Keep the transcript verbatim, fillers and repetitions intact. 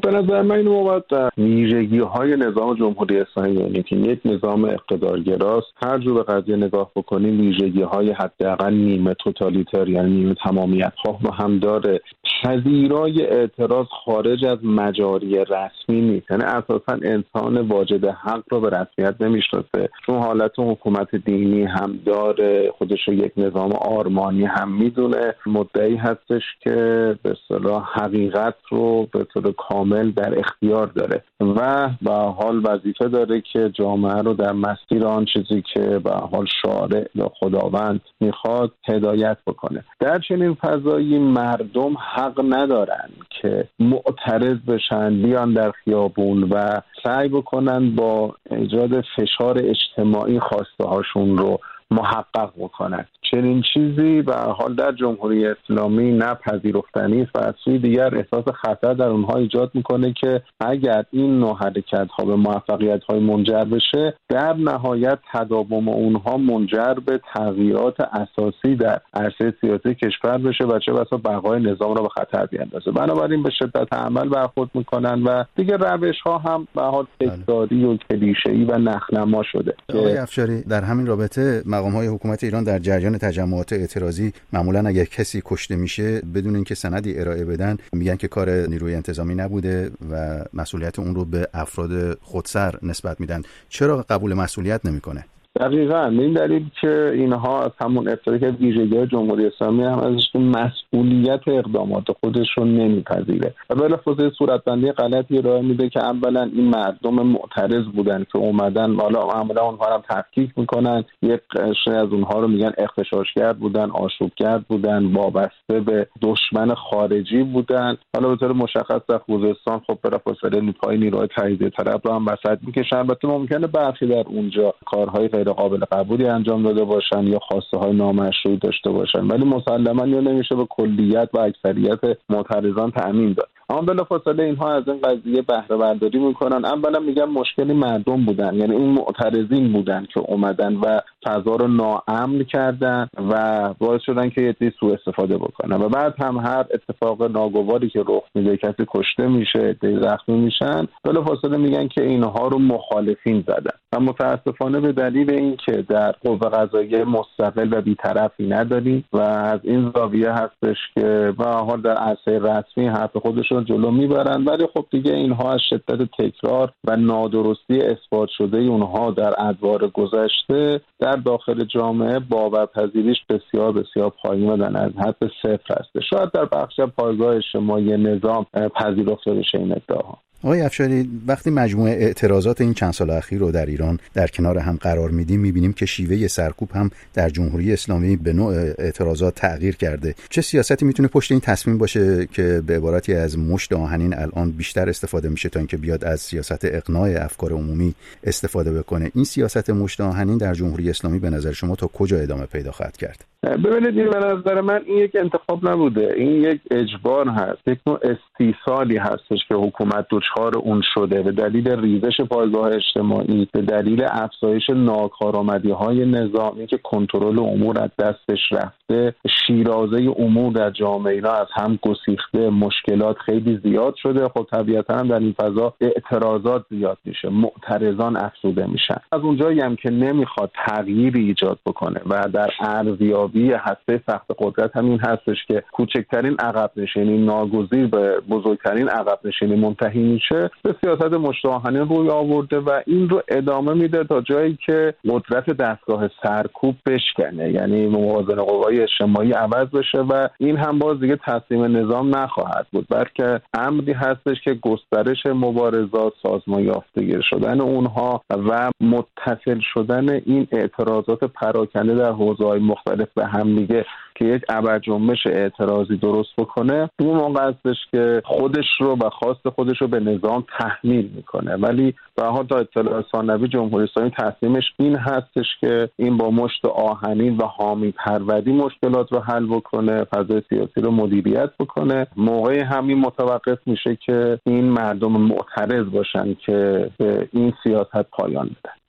به نظر من اینو باید در ویژگی‌های نظام جمهوری اسلامی ببینیم که یک نظام اقتدارگراست. هر جور به قضیه نگاه بکنیم ویژگی‌های حداقل نیمه توتالیتر یعنی نیمه تمامیت‌خواه رو هم داره. پذیرای اعتراض خارج از مجاری رسمی نیست، یعنی اساساً انسان واجد حق رو به رسمیت نمیشناسه، چون حالت حکومت دینی هم داره، خودش رو یک نظام آرمانی هم میدونه، مدعی هستش که به اصطلاح حقیقت رو به طور کامل در اختیار داره و به حال وظیفه داره که جامعه رو در مسیر آن چیزی که به حال شارع یا خداوند میخواد هدایت بکنه. در چنین فضایی مردم حق ندارن که معترض بشن، بیان در خیابون و سعی بکنن با ایجاد فشار اجتماعی خواسته هاشون رو محقق بکنن. چنین چیزی به حال در جمهوری اسلامی نپذیرفتنی است و از سوی دیگر احساس خطر در اونها ایجاد میکنه که اگر این نوع حرکت ها به موفقیت های منجر بشه، در نهایت تداوم اونها منجر به تغییرات اساسی در عرصه سیاسی کشور بشه و چه بسا بقای نظام را به خطر بیاندازه. بنابراین به شدت عمل برخورد میکنن و دیگه روش ها هم به حال تکراری و کلیشه‌ای و نخنما شده. آقای افشاری، در همین رابطه مقام های حکومت ایران در جریان تجمعات اعتراضی معمولا اگر کسی کشته میشه بدون اینکه سندی ارائه بدن میگن که کار نیروی انتظامی نبوده و مسئولیت اون رو به افراد خودسر نسبت میدن. چرا قبول مسئولیت نمیکنه؟ دقیقاً این دلیل که اینها از همون ابتدا که ویژگی جمهوری اسلامی هم ازش مسئولیت اقدامات خودش رو نمیپذیره و بلافاصله صورتبندی غلطی ارائه میده که اولا این مردم معترض بودن که اومدن، حالا معمولا اونها رو تفکیک میکنن، یک قشر از اونها رو میگن اغتشاشگر بودن، آشوبگر بودن، وابسته به دشمن خارجی بودن. حالا به طور مشخص در خوزستان خب بلافاصله نیروهای نیروهای تجزیه طلب رو هم وسط میکشن. البته ممکنه برخی در اونجا کارهای غیر قابل قبولی انجام داده باشن یا خواسته های نامشروع داشته باشن، ولی مسلماً یا نمیشه به کلیت و اکثریت معترضان تأمین داد. اما بلافاصله اینها از این قضیه بهره برداری میکنن. اولا میگن مشکلی مردم بودن، یعنی این معترضین بودن که اومدن و فضا رو ناامن کردن و باعث شدن که یه عده سوء استفاده بکنن و بعد هم هر اتفاق ناگواری که رخ میده، کسی کشته میشه، عده زخمی میشن، بلافاصله میگن که اینها رو مخالفین زدن و متاسفانه به دلیل اینکه در قوه قضاییه مستقل و بی‌طرفی نداریم و از این زاویه هستش که به هر حال در عرصه رسمی حرف خودشون جلو میبرن، ولی خب دیگه اینها از شدت تکرار و نادرستی اثبات شده اونها در ادوار گذشته در داخل جامعه باورپذیریش بسیار بسیار پایین و در از حد صفر هست. شاید در بخش پایگاه اجتماعی نظام پذیرفته بشه این ادعاها. آقای افشاری، وقتی مجموعه اعتراضات این چند سال اخیر رو در ایران در کنار هم قرار میدیم میبینیم که شیوه سرکوب هم در جمهوری اسلامی به نوع اعتراضات تغییر کرده. چه سیاستی میتونه پشت این تصمیم باشه که به عبارتی از مشت آهنین الان بیشتر استفاده میشه تا اینکه بیاد از سیاست اقناع افکار عمومی استفاده بکنه؟ این سیاست مشت آهنین در جمهوری اسلامی به نظر شما تا کجا ادامه پیدا خواهد کرد؟ ببینید، این به نظر من این یک انتخاب نبوده، این یک اجبار هست، یک نوع استیصالی هستش که حکومت دچار اون شده به دلیل ریزش پایگاه اجتماعی، به دلیل افزایش ناکارآمدی‌های نظامی که کنترل امور از دستش رفته، شیرازه امور در جامعه اینا از هم گسیخته، مشکلات خیلی زیاد شده. خب طبیعتاً هم در این فضا اعتراضات زیاد میشه، معترضان افزوده میشن. از اونجایی هم که نمیخواد تغییری ایجاد بکنه و در ارزیابی هسته سخت قدرت همین هستش که کوچکترین عقب نشینی ناگزیر به بزرگترین عقب نشینی منتهی میشه، به سیاست مشت آهنین روی آورده و این رو ادامه میده تا جایی که قدرت دستگاه سرکوب بشکنه، یعنی موازنه قوای اجتماعی عوض بشه و این هم باز دیگه تصمیم نظام نخواهد بود، بلکه امری هستش که گسترش مبارزات، سازمان یافتگی شدن اونها و متصل شدن این اعتراضات پراکنده در حوزه‌های مختلف به هم دیگه که یک ابرجنبش اعتراضی درست بکنه، اون موقع هستش که خودش رو و خواست خودش رو به نظام تحمیل میکنه. ولی به هر حال تا اطلاع ثانوی جمهوری اسلامی تصمیمش این هستش که این با مشت آهنین و حامی پروری مشکلات رو حل بکنه، فضای سیاسی رو مدیریت بکنه. موقع همین متوقف میشه که این مردم معترض باشن که به این سیاست پایان بدن.